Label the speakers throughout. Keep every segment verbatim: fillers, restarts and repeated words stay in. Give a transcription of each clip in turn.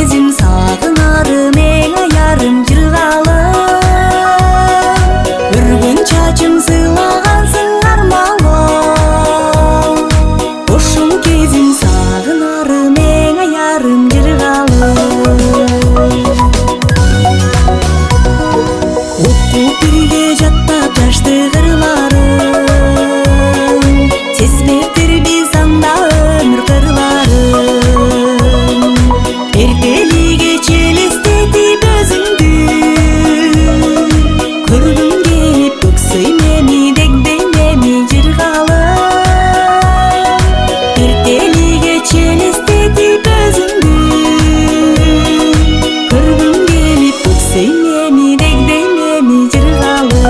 Speaker 1: кезим сагынарым эң аярым жыргалы өргөн чачым сыйлагансың армалым ошол кезим сагынарым эң аярым жыргалы окуп бирге жаттап жашты кырларым сезбептир биз анда өмүр кырларын эртелиге челестетип өзүңдү көргүм келип көксөй мени дегдей мени жыргалы эртелиге челестетип өзүңдү көргүм келип көксөй мени дегдей мени жыргалы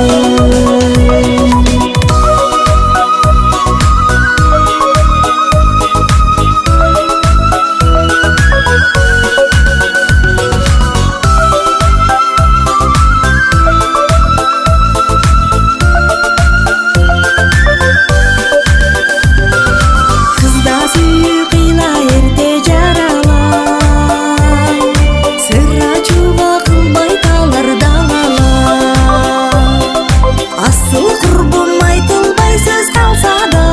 Speaker 1: кызда сүйүү кыйла эрте жаралар сыра чууга кылбай талар далалар асыл курбум айтылбай сөз калса да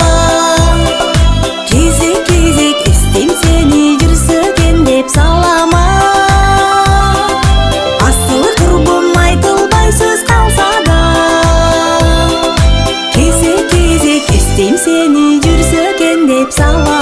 Speaker 1: кезек кезек эстейм сени жүрсө экен деп салама асыл курбум айтылбай сөз калса да кезек кезек эстейм сени жүрсө экен деп салама